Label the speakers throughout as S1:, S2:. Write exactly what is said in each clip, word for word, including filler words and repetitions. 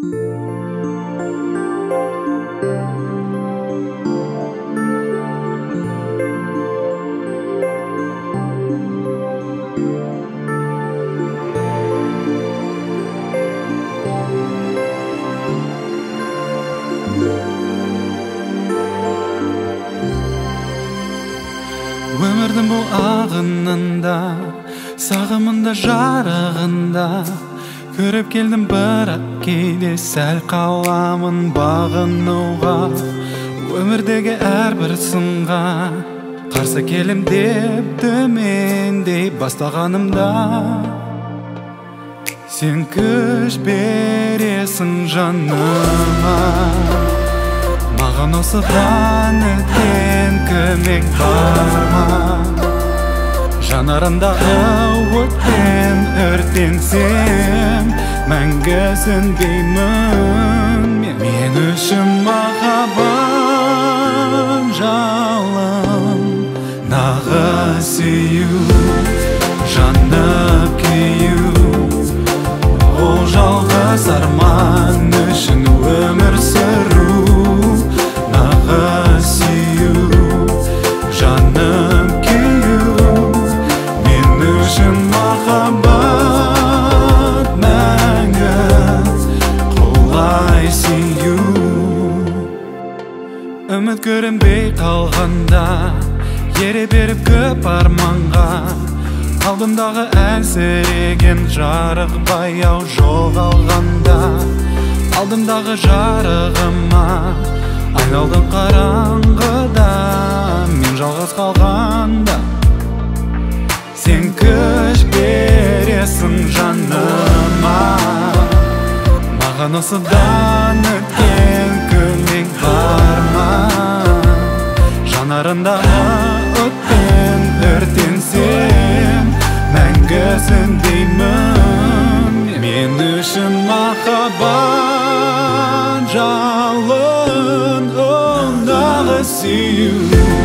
S1: Өмірдің бұл ағынында, сағымында жарығында көріп келдім, бірақ кейде сәл қаламын бағынуға. Өмірдегі әрбір сынға қарсы келем деп төмендей бастағанымда, сен күш бересің жаныма. Маған осыдан өткен көмек бар ма? Жанарындағы отпен өртенсем, мәңгі сөнбеймін. Мен үшін махаббат жалын, нағыз сүю, жанып күю. Ол жалғыз арман үшін өмір сүру. Нағыз сүю, жаным күю. Мен үшін махаббат мәңгі, құлай сүю. Үміт көрінбей қалғанда, ере беріп көп арманға, алдымдағы әлсіреген жарық баяу жоғалғанда, алдымдағы жарығыма айналдым қараңғыда. Мен жалғыз қалғанда, сен күш бересің жаныма. Маған осыдан өткен көмек бар ма? Жанарындағы отпен өртенсем, мәңгі сөнбеймін. Мен үшін махаббат жалын, ондағы сүю,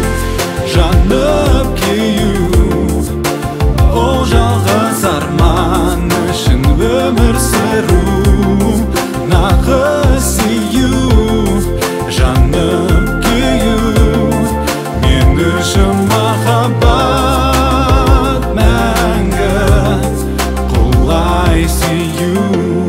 S1: жанып күю. Ол жалғыз арман үшін өмір сүру. Нағыз сүю, жанып күю. Мен үшін махаббат мәңгі, құлай сүю.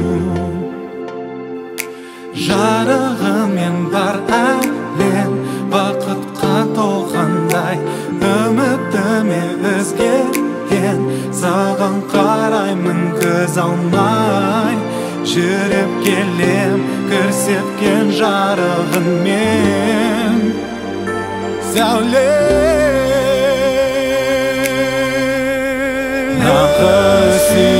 S1: Жарығымен бар әлем, бақытқа толғандай. Үмітіме өзгерген, саған қараймын көз алмай. Жүріп келем көрсеткен жарығыңмен, сәуле. Нағыз